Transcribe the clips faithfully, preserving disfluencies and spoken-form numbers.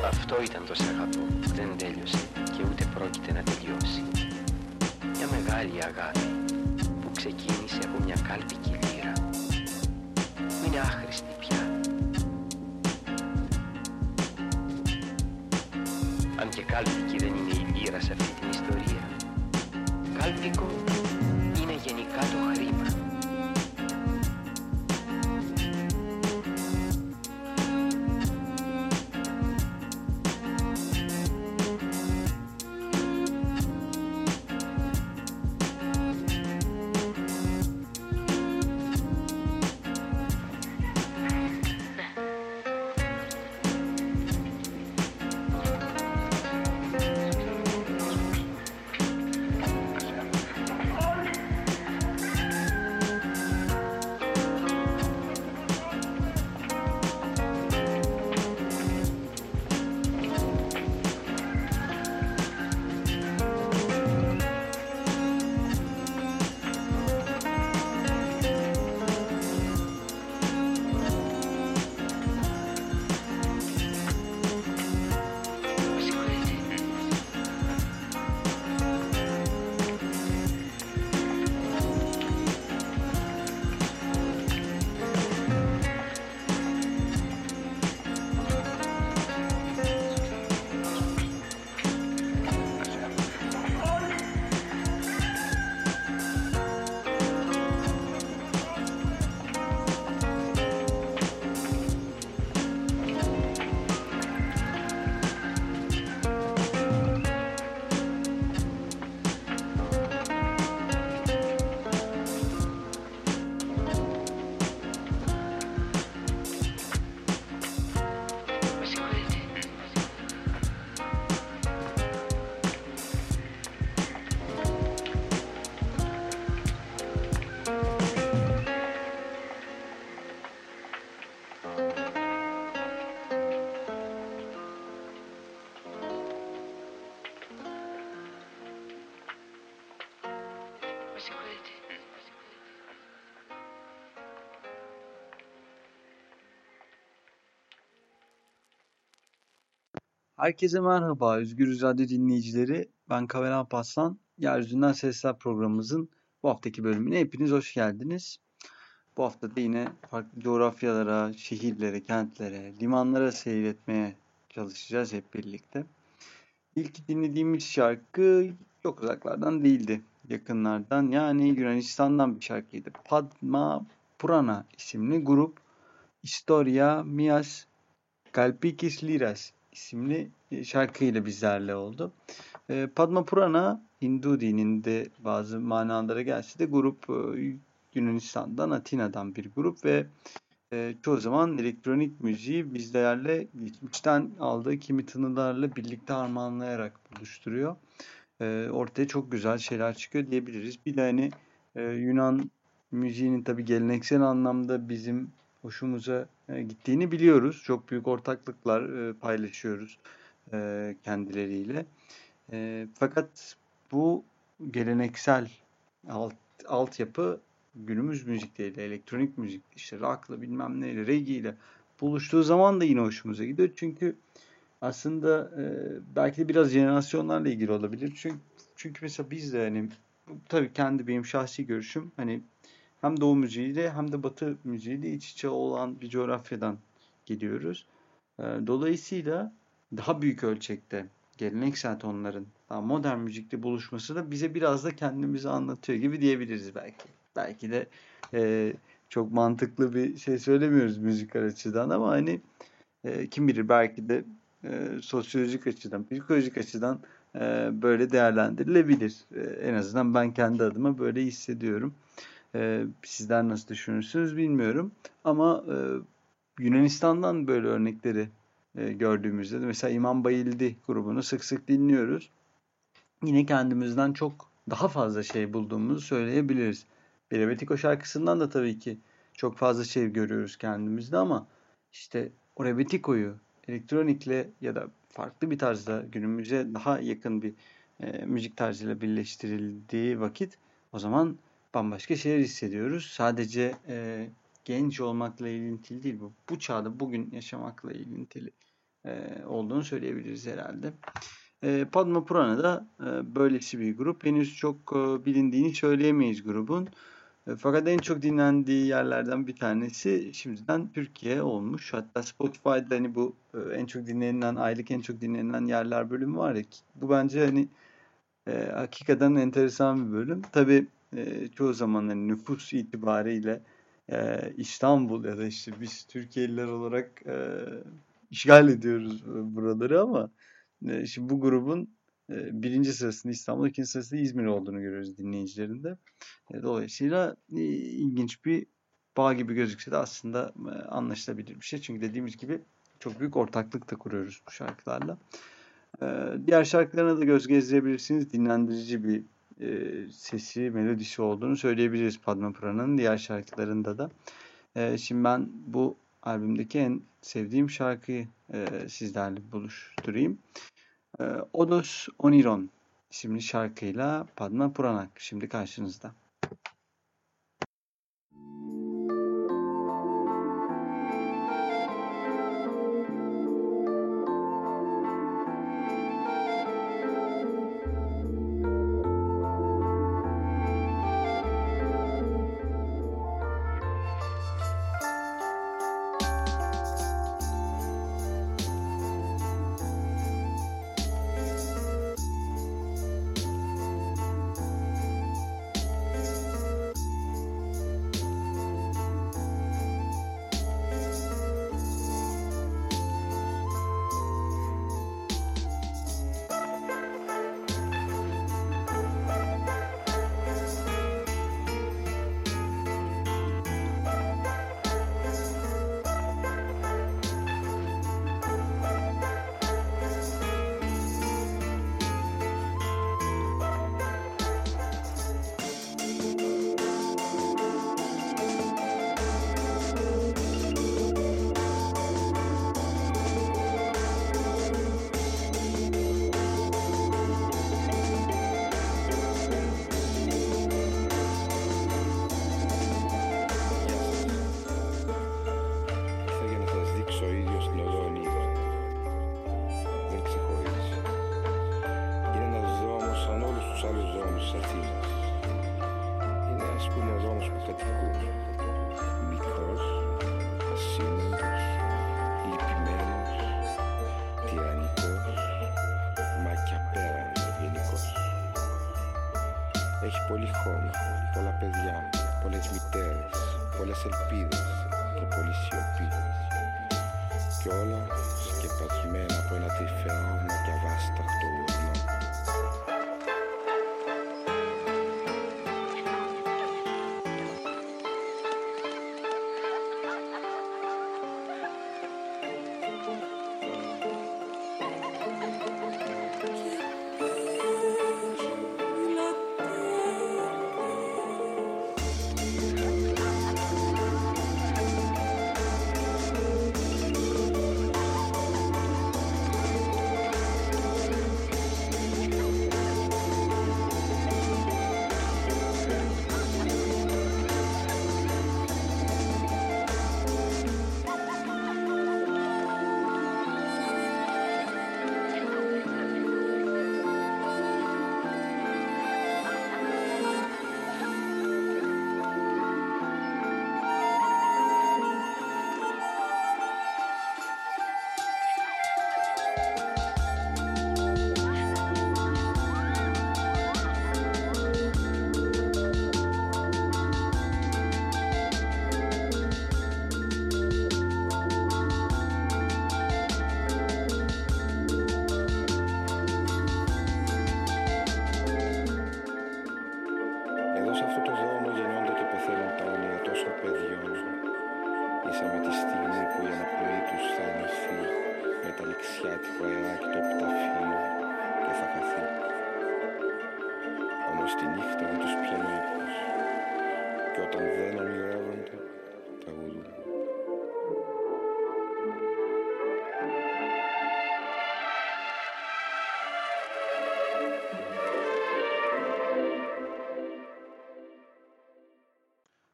Αυτό ήταν το «Σ' αγαπώ» που δεν τέλειωσε και ούτε πρόκειται να τελειώσει. Μια μεγάλη αγάπη που ξεκίνησε από μια κάλπικη λύρα. Που είναι άχρηστη πια. Αν και κάλπικη δεν είναι η λύρα σε αυτή την ιστορία. Κάλπικο είναι γενικά το χρήμα. Herkese merhaba, Özgürüz Radyo dinleyicileri. Ben Kavel Alparslan. Yeryüzünden Sesler programımızın bu haftaki bölümüne hepiniz hoş geldiniz. Bu hafta da yine farklı coğrafyalara, şehirlere, kentlere, limanlara seyretmeye çalışacağız hep birlikte. İlk dinlediğimiz şarkı çok uzaklardan değildi, yakınlardan. Yani Yunanistan'dan bir şarkıydı. Padma Purana isimli grup Historia Mias Kalpikis Liras isimli şarkıyla bizlerle oldu. Padma Purana, Hindu dininde bazı manalara gelse de grup Yunanistan'dan, Atina'dan bir grup ve çoğu zaman elektronik müziği bizlerle geçmişten aldığı kimi tınılarla birlikte harmanlayarak buluşturuyor. Ortaya çok güzel şeyler çıkıyor diyebiliriz. Bir de hani Yunan müziğinin tabii geleneksel anlamda bizim hoşumuza gittiğini biliyoruz. Çok büyük ortaklıklar paylaşıyoruz kendileriyle. Fakat bu geleneksel alt, altyapı günümüz müzikleriyle, elektronik müzik, işte rock'la bilmem neyle, reggae ile buluştuğu zaman da yine hoşumuza gidiyor. Çünkü aslında belki de biraz jenerasyonlarla ilgili olabilir. Çünkü, çünkü mesela biz de hani tabii kendi benim şahsi görüşüm hani hem Doğu müziğiyle hem de Batı müziğiyle iç içe olan bir coğrafyadan geliyoruz. Dolayısıyla daha büyük ölçekte geleneksel tonların daha modern müzikle buluşması da bize biraz da kendimizi anlatıyor gibi diyebiliriz belki. Belki de e, çok mantıklı bir şey söylemiyoruz müzikal açıdan ama hani e, kim bilir belki de e, sosyolojik açıdan, psikolojik açıdan e, böyle değerlendirilebilir. E, en azından ben kendi adıma böyle hissediyorum. Ee, sizler nasıl düşünürsünüz bilmiyorum. Ama e, Yunanistan'dan böyle örnekleri e, gördüğümüzde de mesela İmam Bayildi grubunu sık sık dinliyoruz. Yine kendimizden çok daha fazla şey bulduğumuzu söyleyebiliriz. Berebetiko şarkısından da tabii ki çok fazla şey görüyoruz kendimizde ama işte o Rebetiko'yu elektronikle ya da farklı bir tarzda günümüze daha yakın bir e, müzik tarzıyla birleştirildiği vakit o zaman bambaşka şeyler hissediyoruz. Sadece e, genç olmakla ilintili değil bu. Bu çağda bugün yaşamakla ilintili. e, olduğunu söyleyebiliriz herhalde. E, Padma Purana da e, böylesi bir grup. Henüz çok e, bilindiğini söyleyemeyiz grubun. E, fakat en çok dinlendiği yerlerden bir tanesi şimdiden Türkiye olmuş. Hatta Spotify'da hani bu e, en çok dinlenilen, aylık en çok dinlenilen yerler bölümü var ya. Bu bence hani e, hakikaten enteresan bir bölüm. Tabii e, çoğu zaman hani nüfus itibariyle e, İstanbul ya da işte biz Türkiye'liler olarak e, işgal ediyoruz e, buraları ama e, şimdi bu grubun e, birinci sırasında İstanbul, ikinci sırasında İzmir olduğunu görüyoruz dinleyicilerinde. E, dolayısıyla e, ilginç bir bağ gibi gözükse de aslında e, anlaşılabilir bir şey. Çünkü dediğimiz gibi çok büyük ortaklık da kuruyoruz bu şarkılarla. Ee, diğer şarkılarına da göz gezdirebilirsiniz. Dinlendirici bir e, sesi, melodisi olduğunu söyleyebiliriz Padma Purana'nın diğer şarkılarında da. Ee, şimdi ben bu albümdeki en sevdiğim şarkıyı e, sizlerle buluşturayım. Ee, Odos Oniron isimli şarkıyla Padma Purana şimdi karşınızda. Έχει πολύ χώμα, πολλά παιδιά, πολλές μητέρες, πολλές ελπίδες και πολλή σιωπή. Κι όλα σκεπασμένα από ένα τυφαιώμα και αβάσταχτο ουρνό.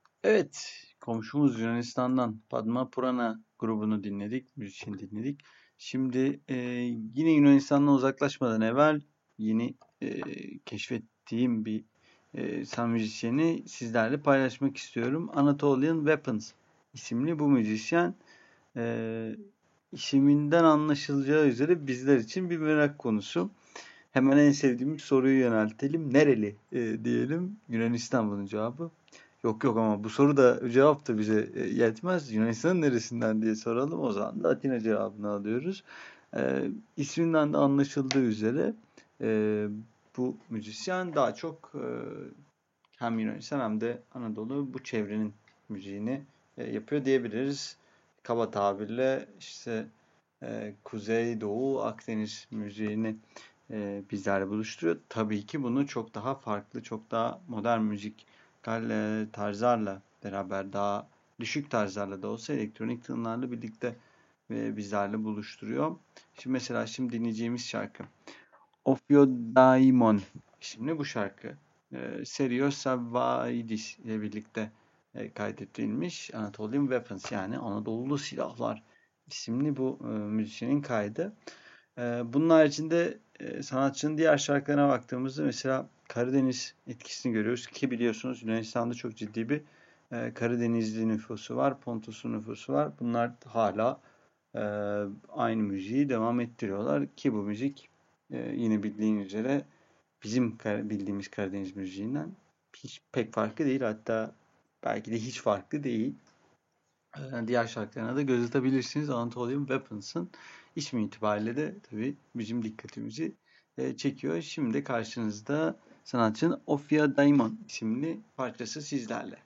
Evet, komşumuz Yunanistan'dan Padma Purana grubunu dinledik, müzisyeni dinledik. Şimdi e, yine Yunanistan'dan uzaklaşmadan evvel yeni e, keşfettiğim bir e, san müzisyeni sizlerle paylaşmak istiyorum. Anatolian Weapons isimli bu müzisyen e, isiminden anlaşılacağı üzere bizler için bir merak konusu. Hemen en sevdiğimiz soruyu yöneltelim. Nereli e, diyelim. Yunanistan bunun cevabı. Yok yok ama bu soru da cevap da bize e, yetmez. Yunanistan'ın neresinden diye soralım. O zaman da Atina cevabını alıyoruz. E, isminden de anlaşıldığı üzere e, bu müzisyen daha çok e, hem Yunanistan hem de Anadolu bu çevrenin müziğini e, yapıyor diyebiliriz. Kaba tabirle işte e, Kuzey, Doğu, Akdeniz müziğini e, bizlerle buluşturuyor. Tabii ki bunu çok daha farklı, çok daha modern müzik e, tarzlarla beraber daha düşük tarzlarla da olsa elektronik tınılarla birlikte e, bizlerle buluşturuyor. Şimdi mesela şimdi dinleyeceğimiz şarkı Ophiodiamon isimli bu şarkı. E, Serios Savvaidis ile birlikte e, kaydedilmiş Anatolian Weapons yani Anadolu Silahlar isimli bu e, müzisyenin kaydı. E, bunun haricinde e, sanatçının diğer şarkılarına baktığımızda mesela Karadeniz etkisini görüyoruz ki biliyorsunuz Yunanistan'da çok ciddi bir e, Karadenizli nüfusu var, Pontuslu nüfusu var. Bunlar hala e, aynı müziği devam ettiriyorlar ki bu müzik e, yine bildiğin üzere bizim bildiğimiz Karadeniz müziğinden hiç pek farklı değil. Hatta belki de hiç farklı değil. E, diğer şarkılarına da göz atabilirsiniz. Anatolian Weapons'ın ismi itibariyle de tabii bizim dikkatimizi e, çekiyor. Şimdi karşınızda sanatçının Ophiodiamon isimli parçası sizlerle.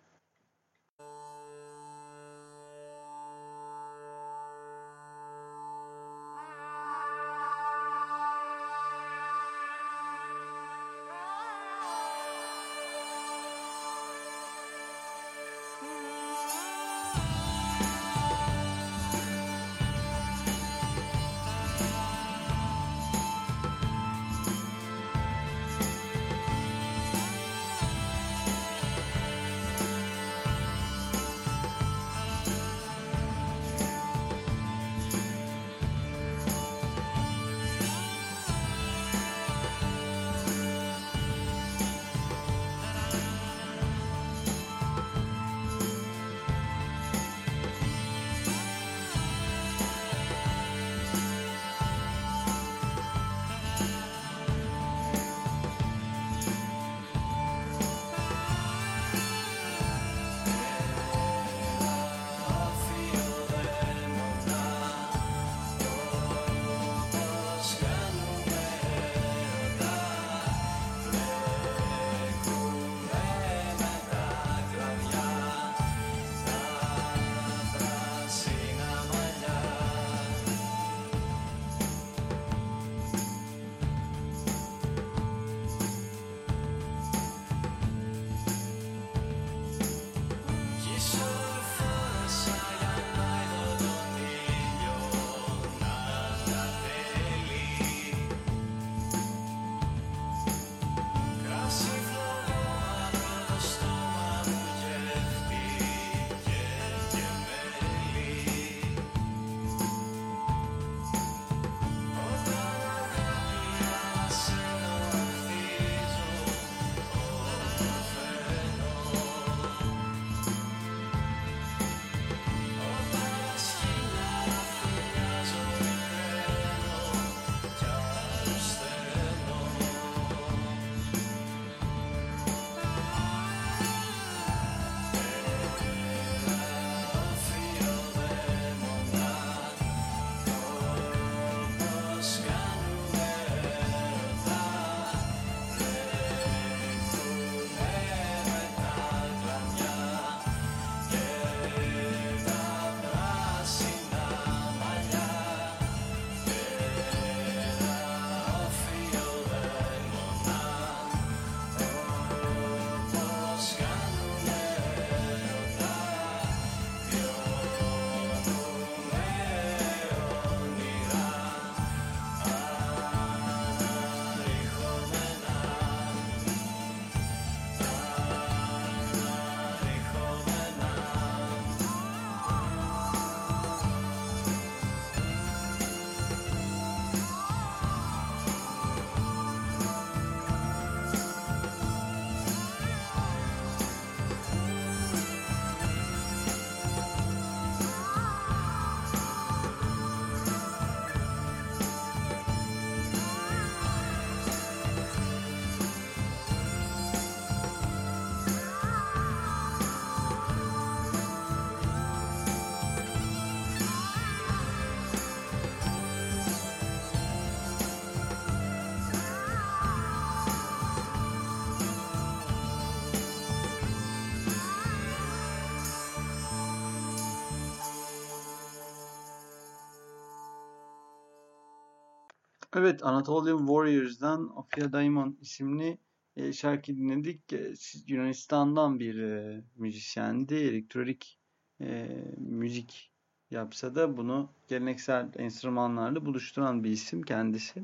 Evet, Anatolian Warriors'dan Of Ya Daimon isimli e, şarkı dinledik. E, Yunanistan'dan bir e, müzisyendi. Elektronik e, müzik yapsa da bunu geleneksel enstrümanlarla buluşturan bir isim kendisi.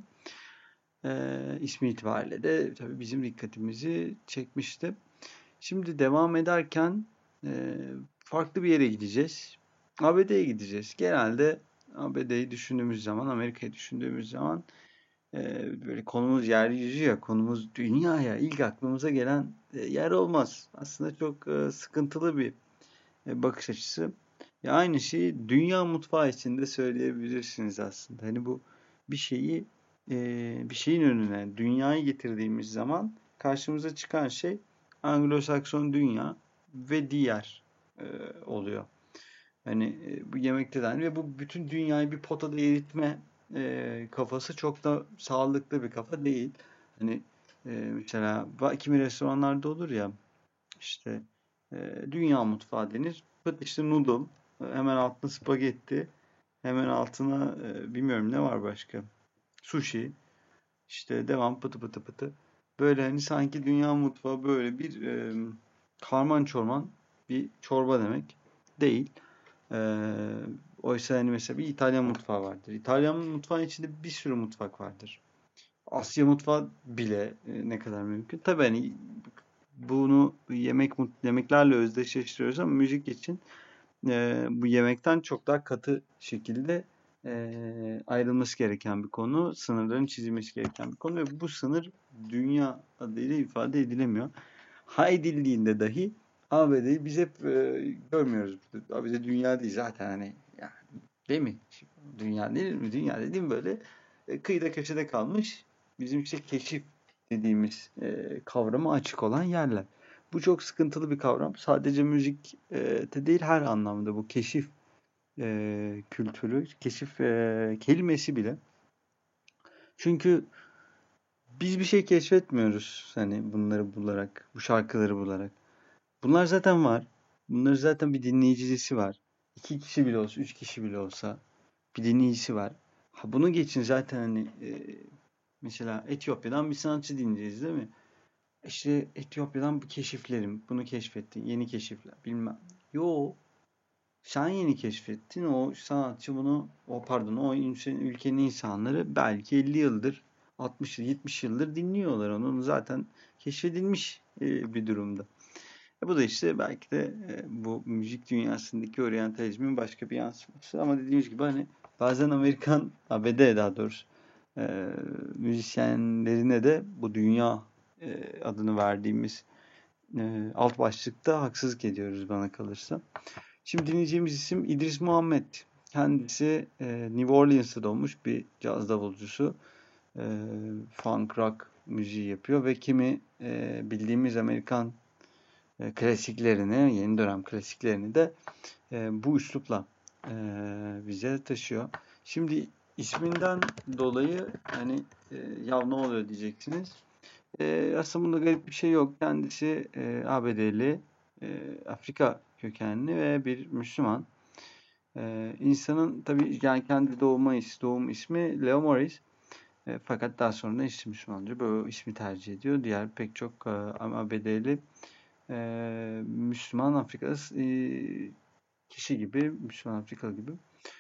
E, ismi itibariyle de tabii bizim dikkatimizi çekmişti. Şimdi devam ederken e, farklı bir yere gideceğiz. A B D'ye gideceğiz. Genelde A B D'yi düşündüğümüz zaman, Amerika'yı düşündüğümüz zaman e, böyle konumuz yeryüzü ya, konumuz dünya ya. İlk aklımıza gelen e, yer olmaz. Aslında çok e, sıkıntılı bir e, bakış açısı. Ya aynı şeyi dünya mutfağı için de söyleyebilirsiniz aslında. Hani bu bir şeyi e, bir şeyin önüne dünyayı getirdiğimiz zaman karşımıza çıkan şey Anglo-Sakson dünya ve diğer e, oluyor. Hani e, bu yemekte de aynı ve bu bütün dünyayı bir potada eritme e, kafası çok da sağlıklı bir kafa değil. Hani e, mesela va- kimi restoranlarda olur ya işte e, dünya mutfağı denir. Pıt işte noodle, e, hemen altına spagetti, hemen altına e, bilmiyorum ne var başka. Sushi, işte devam pıtı pıtı pıtı. Böyle hani sanki dünya mutfağı böyle bir e, karman çorman bir çorba demek değil. Ee, oysa hani mesela bir İtalyan mutfağı vardır. İtalyan mutfağın içinde bir sürü mutfak vardır. Asya mutfağı bile e, ne kadar mümkün. Tabii hani bunu yemek yemeklerle özdeşleştiriyoruz ama müzik için e, bu yemekten çok daha katı şekilde e, ayrılması gereken bir konu. Sınırların çizilmesi gereken bir konu ve bu sınır dünya adıyla ifade edilemiyor. Ha edildiğinde dahi A B D'yi biz hep e, görmüyoruz. A B D dünya değil zaten hani ya, değil mi? Dünya değil mi? Dünya dediğim böyle e, kıyıda köşede kalmış bizim işte keşif dediğimiz e, kavrama açık olan yerler. Bu çok sıkıntılı bir kavram. Sadece müzik e, de değil her anlamda bu keşif e, kültürü, keşif e, kelimesi bile. Çünkü biz bir şey keşfetmiyoruz hani bunları bularak, bu şarkıları bularak. Bunlar zaten var. Bunların zaten bir dinleyicisi var. İki kişi bile olsa, üç kişi bile olsa bir dinleyicisi var. Ha bunu geçin zaten hani e, mesela Etiyopya'dan bir sanatçı dinleyeceğiz değil mi? İşte Etiyopya'dan bu keşiflerim, bunu keşfettin, yeni keşifler bilmem. Yo, sen yeni keşfettin, o sanatçı bunu, o pardon, o ülkenin insanları belki elli yıldır, altmış yıl, yetmiş yıldır dinliyorlar onu. Onu zaten keşfedilmiş e, bir durumda. E bu da işte belki de e, bu müzik dünyasındaki oryantalizmin başka bir yansıması. Ama dediğimiz gibi hani bazen Amerikan, A B D daha doğrusu e, müzisyenlerine de bu dünya e, adını verdiğimiz e, alt başlıkta haksızlık ediyoruz bana kalırsa. Şimdi dinleyeceğimiz isim İdris Muhammed. Kendisi e, New Orleans'ta doğmuş bir caz davulcusu. E, funk rock müziği yapıyor ve kimi e, bildiğimiz Amerikan e, klasiklerini, yeni dönem klasiklerini de e, bu üslupla e, bize taşıyor. Şimdi isminden dolayı hani e, ya ne oluyor diyeceksiniz. E, aslında bunda garip bir şey yok. Kendisi e, A B D'li, e, Afrika kökenli ve bir Müslüman. E, insanın tabii yani kendi doğma is, doğum ismi Leo Morris. E, fakat daha sonra işte Müslüman oluyor. Böyle ismi tercih ediyor. Diğer pek çok e, A B D'li e, Müslüman Afrika e, kişi gibi, Müslüman Afrikalı gibi.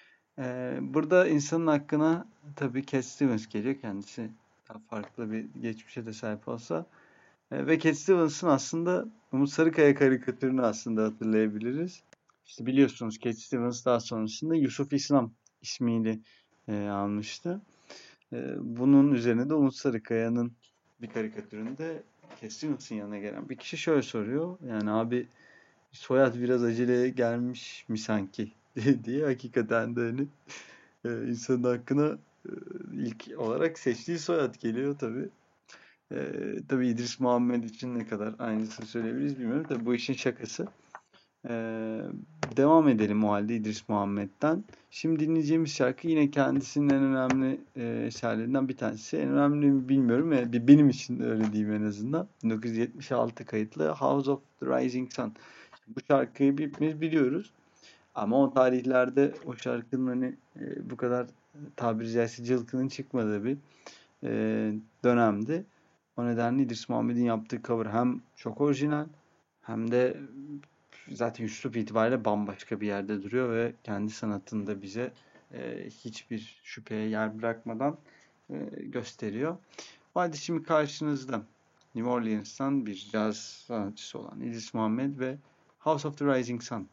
E, burada insanın hakkına tabii Cat Stevens geliyor. Kendisi daha farklı bir geçmişe de sahip olsa. E, ve Cat Stevens'ın aslında Umut Sarıkaya karikatürünü aslında hatırlayabiliriz. İşte biliyorsunuz Cat Stevens daha sonrasında Yusuf İslam ismiyle e, almıştı. E, bunun üzerine de Umut Sarıkaya'nın bir karikatüründe Cat Stevens'ın yanına gelen bir kişi şöyle soruyor. Yani abi soyad biraz aceleye gelmiş mi sanki diye hakikaten de hani e, insanın hakkına e, ilk olarak seçtiği soyad geliyor tabii. E, tabii İdris Muhammed için ne kadar aynısını söyleyebiliriz bilmiyorum. Tabii bu işin şakası. E, devam edelim o halde İdris Muhammed'den. Şimdi dinleyeceğimiz şarkı yine kendisinin en önemli e, eserlerinden bir tanesi. En önemli mi bilmiyorum. Yani benim için öyle diyeyim en azından. bin dokuz yüz yetmiş altı kayıtlı House of the Rising Sun. Bu şarkıyı hepimiz biliyoruz. Ama o tarihlerde o şarkının hani e, bu kadar tabiri caizse cılkının çıkmadığı bir e, dönemdi. O nedenle İdris Muhammed'in yaptığı cover hem çok orijinal hem de zaten üslup itibariyle bambaşka bir yerde duruyor ve kendi sanatında bize e, hiçbir şüpheye yer bırakmadan e, gösteriyor. O halde şimdi karşınızda New Orleans'tan bir caz sanatçısı olan İdris Muhammed ve House of the Rising Sun.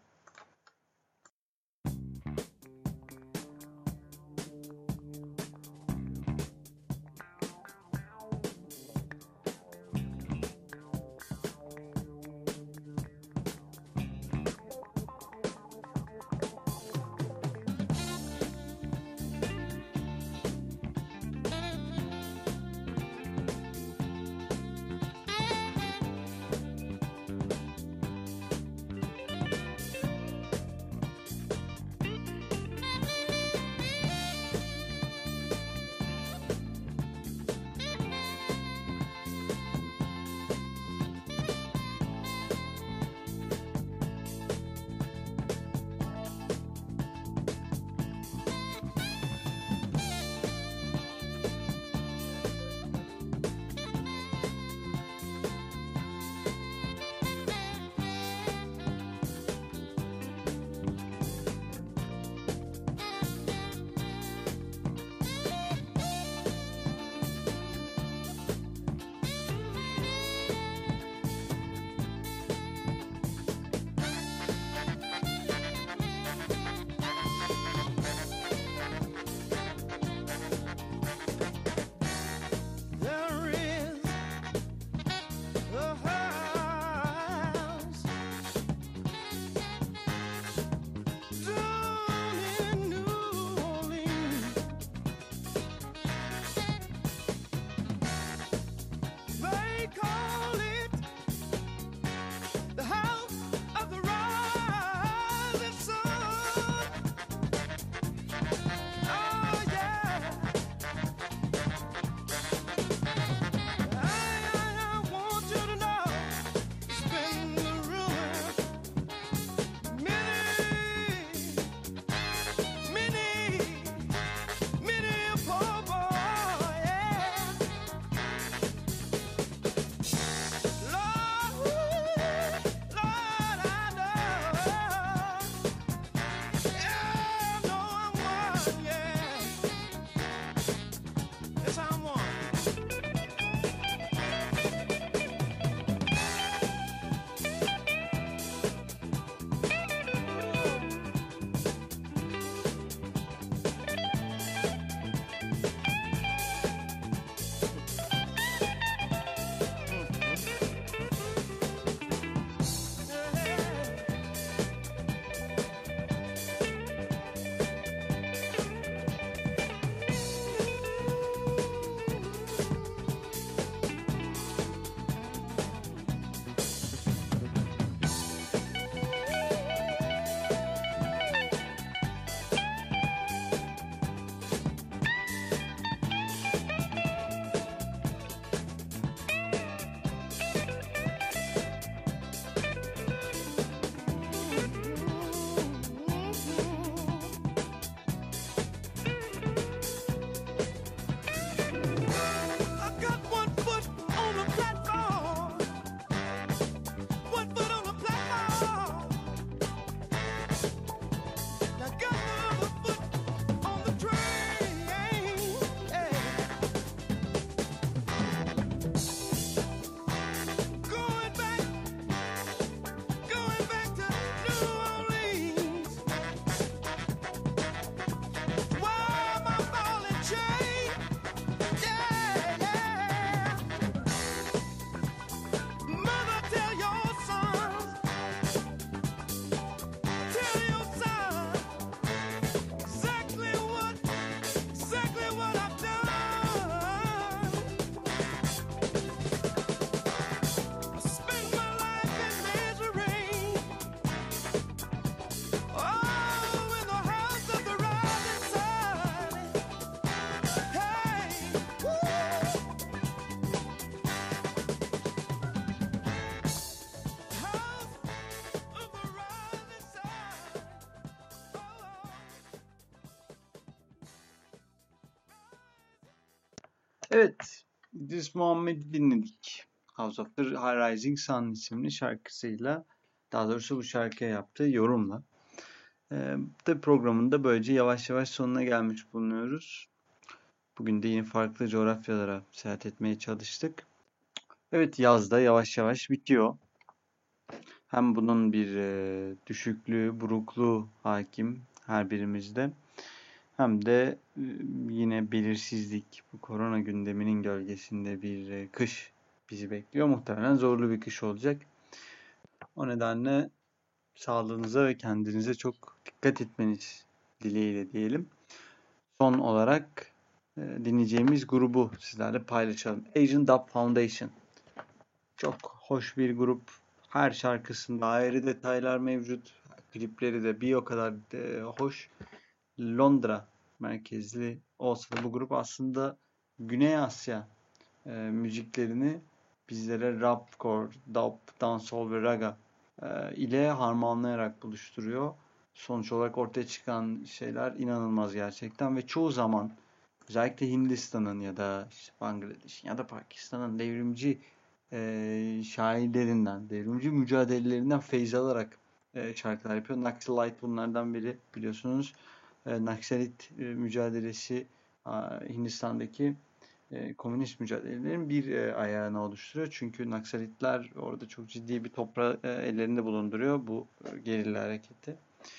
Evet, İdris Muhammed'i dinledik. House of the Rising Sun isimli şarkısıyla, daha doğrusu bu şarkıya yaptığı yorumla. Ee, bu programında böylece yavaş yavaş sonuna gelmiş bulunuyoruz. Bugün de yine farklı coğrafyalara seyahat etmeye çalıştık. Evet, yaz da yavaş yavaş bitiyor. Hem bunun bir e, düşüklüğü, burukluğu hakim her birimizde. Hem de e, yine belirsizlik, bu korona gündeminin gölgesinde bir e, kış bizi bekliyor. Muhtemelen zorlu bir kış olacak. O nedenle sağlığınıza ve kendinize çok dikkat etmeniz dileğiyle diyelim. Son olarak e, dinleyeceğimiz grubu sizlerle paylaşalım. Asian Dub Foundation. Çok hoş bir grup. Her şarkısında ayrı detaylar mevcut. Klipleri de bir o kadar de hoş. Londra merkezli olsa da bu grup aslında Güney Asya e, müziklerini bizlere rapcore, dub, dancehall ve raga e, ile harmanlayarak buluşturuyor. Sonuç olarak ortaya çıkan şeyler inanılmaz gerçekten ve çoğu zaman özellikle Hindistan'ın ya da işte Bangladeş'in ya da Pakistan'ın devrimci e, şairlerinden, devrimci mücadelelerinden feyz alarak e, şarkılar yapıyor. Naxalite bunlardan biri biliyorsunuz. E, Naksalit e, mücadelesi a, Hindistan'daki e, komünist mücadelelerin bir e, ayağını oluşturuyor. Çünkü Naksalitler orada çok ciddi bir toprağı e, ellerinde bulunduruyor bu e, gerilla hareketi.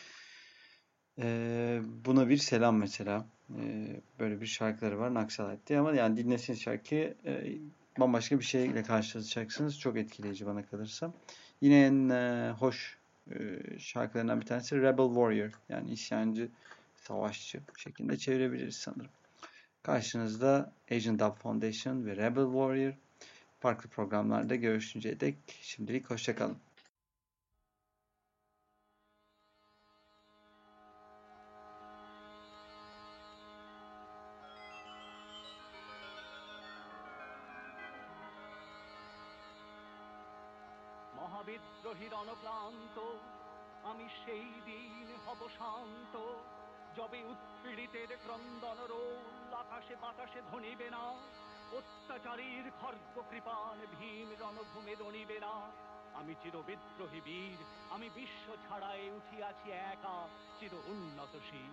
E, buna bir selam mesela. E, böyle bir şarkıları var Naksalit diye ama yani dinlesiniz şarkıyı e, bambaşka bir şeyle karşılaşacaksınız. Çok etkileyici bana kalırsa. Yine en e, hoş e, şarkılarından bir tanesi Rebel Warrior. Yani isyancı, savaşçı şeklinde çevirebiliriz sanırım. Karşınızda Asian Dub Foundation ve Rebel Warrior. Farklı programlarda görüşünceye dek şimdilik hoşçakalın. মহাবিদ্রোহীর অনক্লান্ত আমি সেই দিন হব শান্ত যবে উৎপীড়িতের ক্রন্দন রোল আকাশে বাতাসে ধ্বনিবে না অত্যাচারীর খর্গ কৃপান ভীম রণভূমে দণিবে না আমি চির বিদ্রোহী বীর আমি বিশ্ব ছাড়াই উঠিয়াছি একা চির উন্নত শির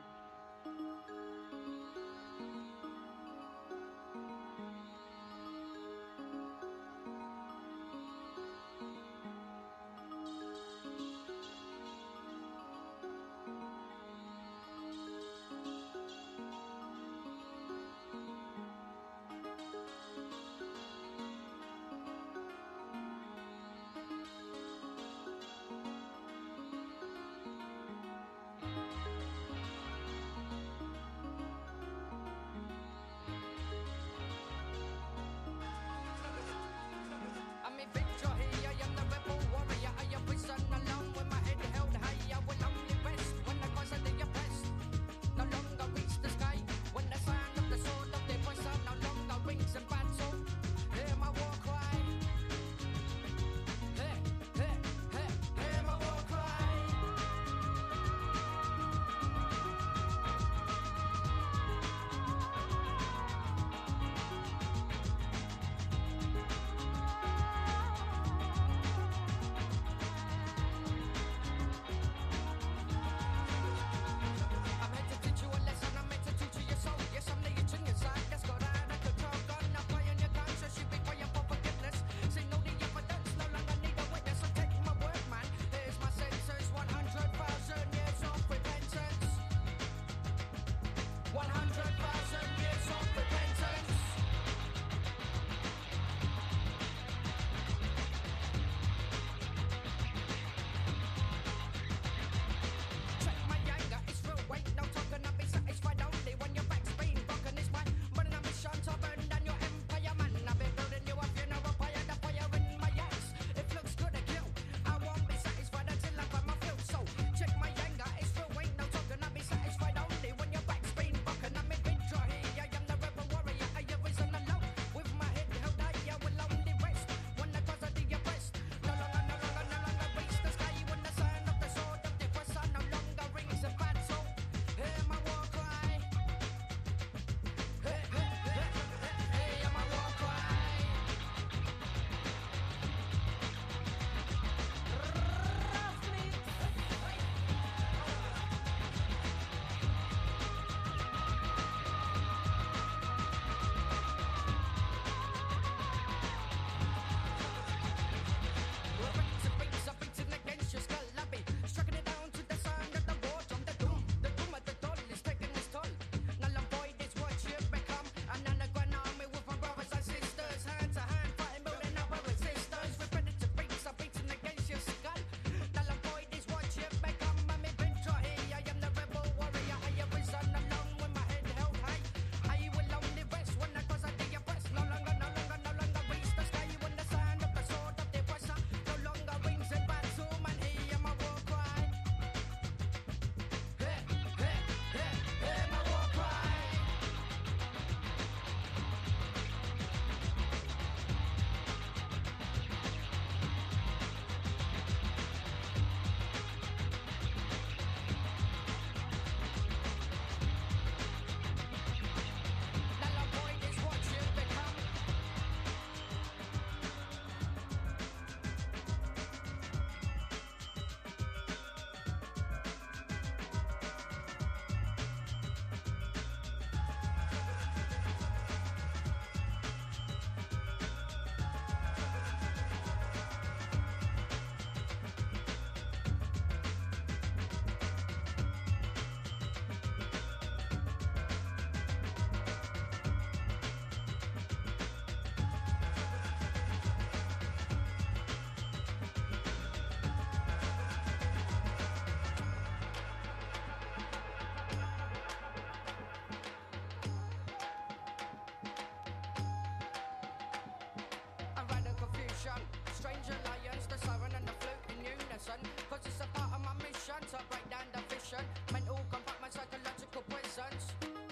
listen, cause it's a part of my mission to break down the vision, mental compartment, psychological prisons.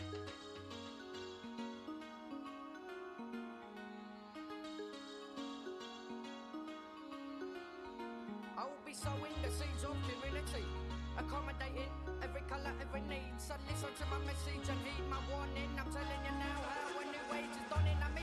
I'll be sowing the seeds of community, accommodating every colour, every need. So listen to my message and heed my warning. I'm telling you now how a new age is dawning. I'm